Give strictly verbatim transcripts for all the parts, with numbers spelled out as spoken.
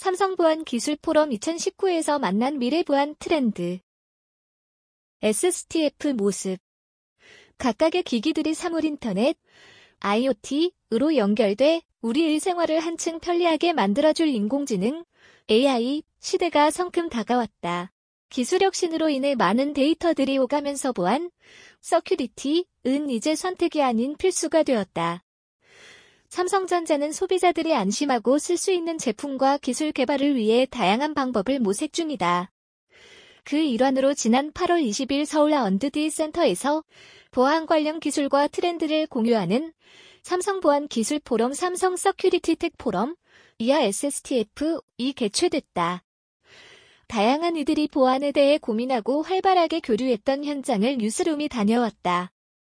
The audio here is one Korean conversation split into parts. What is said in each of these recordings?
삼성보안 기술 포럼 이천십구에서 만난 미래 보안 트렌드. 에스티에프 모습. 각각의 기기들이 사물 인터넷, 아이오티으로 연결돼 우리 일생활을 한층 편리하게 만들어줄 인공지능, 에이아이 시대가 성큼 다가왔다. 기술 혁신으로 인해 많은 데이터들이 오가면서 보안, 서큐리티은 이제 선택이 아닌 필수가 되었다. 삼성전자는 소비자들이 안심하고 쓸 수 있는 제품과 기술 개발을 위해 다양한 방법을 모색 중이다. 그 일환으로 지난 팔월 이십일 서울 언드디 센터에서 보안 관련 기술과 트렌드를 공유하는 삼성보안 기술 포럼 삼성 서큐리티 텍 포럼, 이하 에스티에프이 개최됐다. 다양한 이들이 보안에 대해 고민하고 활발하게 교류했던 현장을 뉴스룸이 다녀왔다.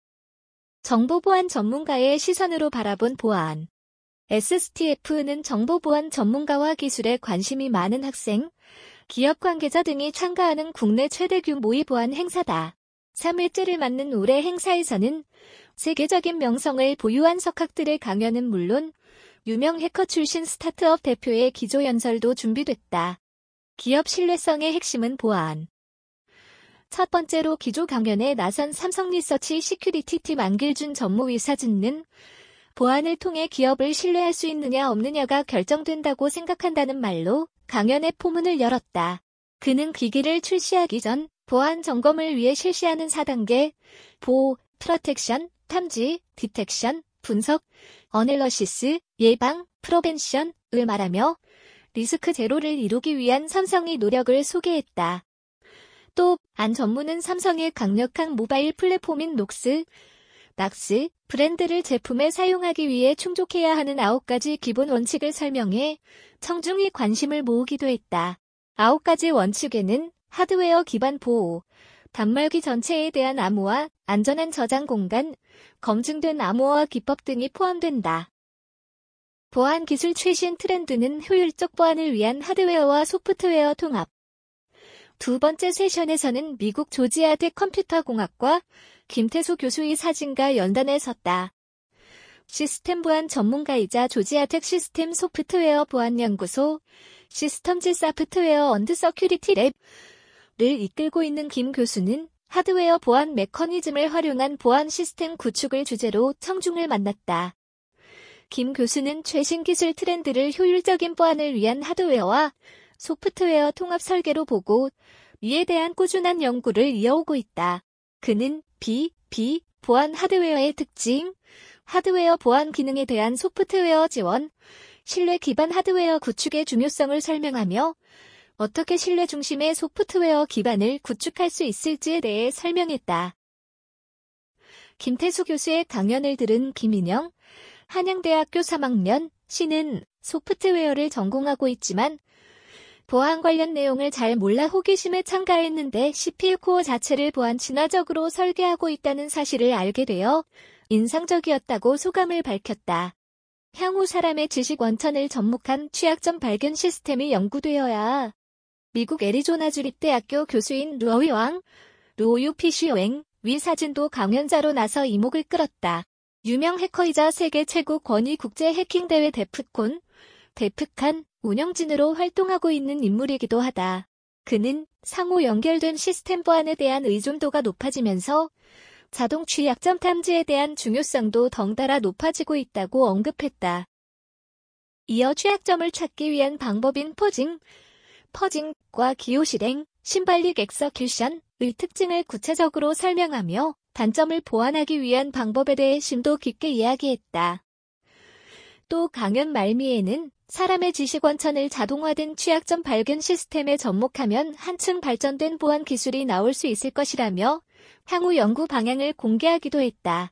정보보안 전문가의 시선으로 바라본 보안. 에스티에프는 정보보안 전문가와 기술에 관심이 많은 학생, 기업 관계자 등이 참가하는 국내 최대 규모의 보안 행사다. 삼 일째를 맞는 올해 행사에서는 세계적인 명성을 보유한 석학들의 강연은 물론 유명 해커 출신 스타트업 대표의 기조연설도 준비됐다. 기업 신뢰성의 핵심은 보안. 첫 번째로 기조 강연에 나선 삼성리서치 시큐리티팀 안길준 전무이사진은 보안을 통해 기업을 신뢰할 수 있느냐 없느냐가 결정된다고 생각한다는 말로 강연의 포문을 열었다. 그는 기기를 출시하기 전 보안 점검을 위해 실시하는 사 단계, 보호, 프로텍션, 탐지, 디텍션, 분석, 어널러시스, 예방, 프로벤션을 말하며 리스크 제로를 이루기 위한 삼성의 노력을 소개했다. 또 안 전무는 삼성의 강력한 모바일 플랫폼인 녹스, 낙스 브랜드를 제품에 사용하기 위해 충족해야 하는 아홉 가지 기본 원칙을 설명해 청중의 관심을 모으기도 했다. 아홉 가지 원칙에는 하드웨어 기반 보호, 단말기 전체에 대한 암호화, 안전한 저장 공간, 검증된 암호화 기법 등이 포함된다. 보안 기술 최신 트렌드는 효율적 보안을 위한 하드웨어와 소프트웨어 통합. 두 번째 세션에서는 미국 조지아대 컴퓨터공학과 김태수 교수의 사진과 연단에 섰다. 시스템 보안 전문가이자 조지아텍 시스템 소프트웨어 보안연구소, 시스템즈 소프트웨어 언드 서큐리티 랩을 이끌고 있는 김 교수는 하드웨어 보안 메커니즘을 활용한 보안 시스템 구축을 주제로 청중을 만났다. 김 교수는 최신 기술 트렌드를 효율적인 보안을 위한 하드웨어와 소프트웨어 통합 설계로 보고 이에 대한 꾸준한 연구를 이어오고 있다. 그는 비, 비, 보안 하드웨어의 특징, 하드웨어 보안 기능에 대한 소프트웨어 지원, 신뢰 기반 하드웨어 구축의 중요성을 설명하며 어떻게 신뢰 중심의 소프트웨어 기반을 구축할 수 있을지에 대해 설명했다. 김태수 교수의 강연을 들은 김인영, 한양대학교 삼 학년 씨는 소프트웨어를 전공하고 있지만 보안 관련 내용을 잘 몰라 호기심에 참가했는데 씨피유 코어 자체를 보안 친화적으로 설계하고 있다는 사실을 알게 되어 인상적이었다고 소감을 밝혔다. 향후 사람의 지식 원천을 접목한 취약점 발견 시스템이 연구되어야 미국 애리조나 주립대학교 교수인 루어위 왕, 루오유 피쉬웽 위 사진도 강연자로 나서 이목을 끌었다. 유명 해커이자 세계 최고 권위 국제 해킹 대회 데프콘, 데프칸 운영진으로 활동하고 있는 인물이기도 하다. 그는 상호 연결된 시스템 보안에 대한 의존도가 높아지면서 자동 취약점 탐지에 대한 중요성도 덩달아 높아지고 있다고 언급했다. 이어 취약점을 찾기 위한 방법인 포징, 퍼징과 기호 실행, 신발릭 엑서큐션의 특징을 구체적으로 설명하며 단점을 보완하기 위한 방법에 대해 심도 깊게 이야기했다. 또 강연 말미에는 사람의 지식 원천을 자동화된 취약점 발견 시스템에 접목하면 한층 발전된 보안 기술이 나올 수 있을 것이라며 향후 연구 방향을 공개하기도 했다.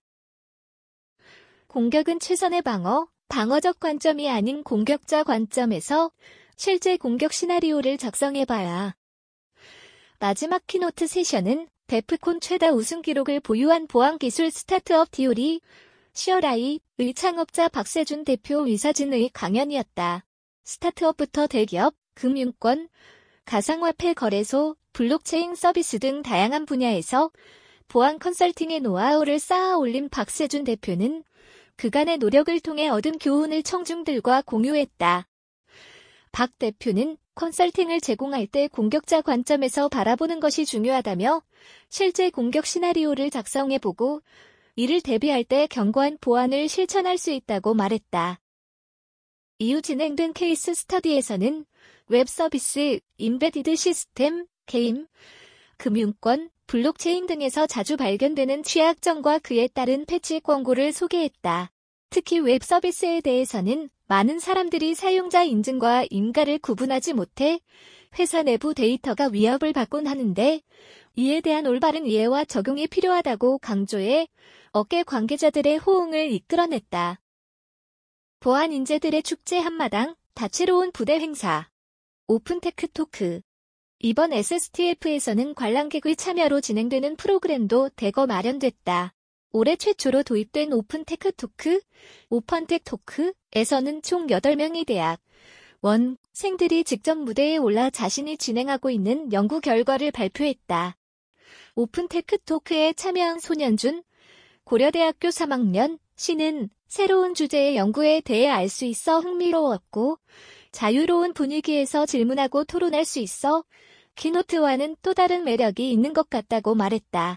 공격은 최선의 방어, 방어적 관점이 아닌 공격자 관점에서 실제 공격 시나리오를 작성해봐야. 마지막 키노트 세션은 데프콘 최다 우승 기록을 보유한 보안 기술 스타트업 디오리, 시어라이의 창업자 박세준 대표 이사진의 강연이었다. 스타트업부터 대기업, 금융권, 가상화폐 거래소, 블록체인 서비스 등 다양한 분야에서 보안 컨설팅의 노하우를 쌓아 올린 박세준 대표는 그간의 노력을 통해 얻은 교훈을 청중들과 공유했다. 박 대표는 컨설팅을 제공할 때 공격자 관점에서 바라보는 것이 중요하다며 실제 공격 시나리오를 작성해보고 이를 대비할 때 견고한 보안을 실천할 수 있다고 말했다. 이후 진행된 케이스 스터디에서는 웹 서비스, 임베디드 시스템, 게임, 금융권, 블록체인 등에서 자주 발견되는 취약점과 그에 따른 패치 권고를 소개했다. 특히 웹 서비스에 대해서는 많은 사람들이 사용자 인증과 인가를 구분하지 못해 회사 내부 데이터가 위협을 받곤 하는데 이에 대한 올바른 이해와 적용이 필요하다고 강조해 업계 관계자들의 호응을 이끌어냈다. 보안 인재들의 축제 한마당, 다채로운 부대 행사. 오픈테크 토크. 이번 에스에스티에프에서는 관람객의 참여로 진행되는 프로그램도 대거 마련됐다. 올해 최초로 도입된 오픈테크 토크, 오펀텍 토크에서는 총 여덟 명의 대학, 원생들이 직접 무대에 올라 자신이 진행하고 있는 연구 결과를 발표했다. 오픈테크 토크에 참여한 손현준, 고려대학교 삼 학년, 씨는 새로운 주제의 연구에 대해 알 수 있어 흥미로웠고 자유로운 분위기에서 질문하고 토론할 수 있어 키노트와는 또 다른 매력이 있는 것 같다고 말했다.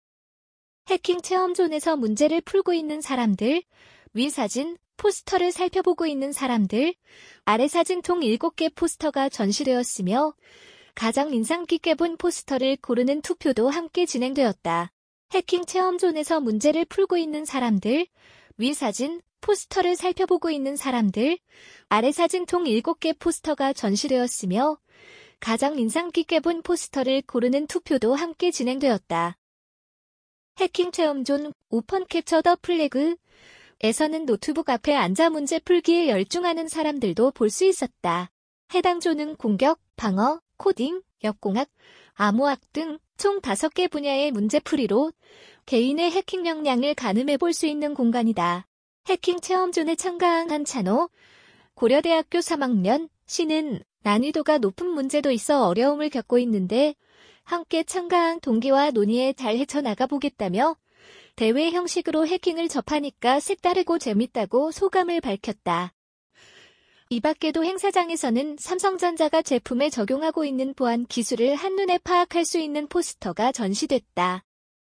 해킹 체험존에서 문제를 풀고 있는 사람들, 위 사진, 포스터를 살펴보고 있는 사람들, 아래 사진 총 일곱 개 포스터가 전시되었으며 가장 인상 깊게 본 포스터를 고르는 투표도 함께 진행되었다. 해킹 체험존에서 문제를 풀고 있는 사람들, 위 사진, 포스터를 살펴보고 있는 사람들, 아래 사진 총 일곱 개 포스터가 전시되었으며 가장 인상 깊게 본 포스터를 고르는 투표도 함께 진행되었다. 해킹 체험존 오픈 캡처 더 플래그에서는 노트북 앞에 앉아 문제 풀기에 열중하는 사람들도 볼 수 있었다. 해당 존은 공격, 방어, 코딩, 역공학, 암호학 등 총 다섯 개 분야의 문제풀이로 개인의 해킹 역량을 가늠해 볼 수 있는 공간이다. 해킹 체험존에 참가한 한찬호, 고려대학교 삼 학년, 씨는 난이도가 높은 문제도 있어 어려움을 겪고 있는데 함께 참가한 동기와 논의에 잘 헤쳐나가 보겠다며 대회 형식으로 해킹을 접하니까 색다르고 재밌다고 소감을 밝혔다. 이 밖에도 행사장에서는 삼성전자가 제품에 적용하고 있는 보안 기술을 한눈에 파악할 수 있는 포스터가 전시됐다.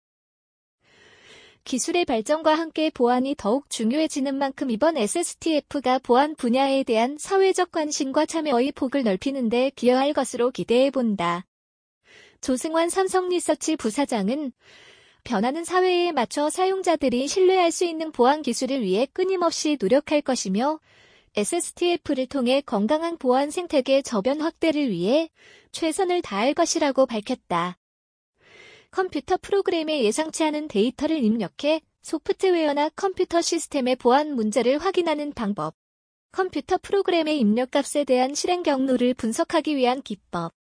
기술의 발전과 함께 보안이 더욱 중요해지는 만큼 이번 에스에스티에프가 보안 분야에 대한 사회적 관심과 참여의 폭을 넓히는 데 기여할 것으로 기대해본다. 조승환 삼성리서치 부사장은 변하는 사회에 맞춰 사용자들이 신뢰할 수 있는 보안 기술을 위해 끊임없이 노력할 것이며 에스에스티에프를 통해 건강한 보안 생태계 저변 확대를 위해 최선을 다할 것이라고 밝혔다. 컴퓨터 프로그램에 예상치 않은 데이터를 입력해 소프트웨어나 컴퓨터 시스템의 보안 문제를 확인하는 방법. 컴퓨터 프로그램의 입력값에 대한 실행 경로를 분석하기 위한 기법.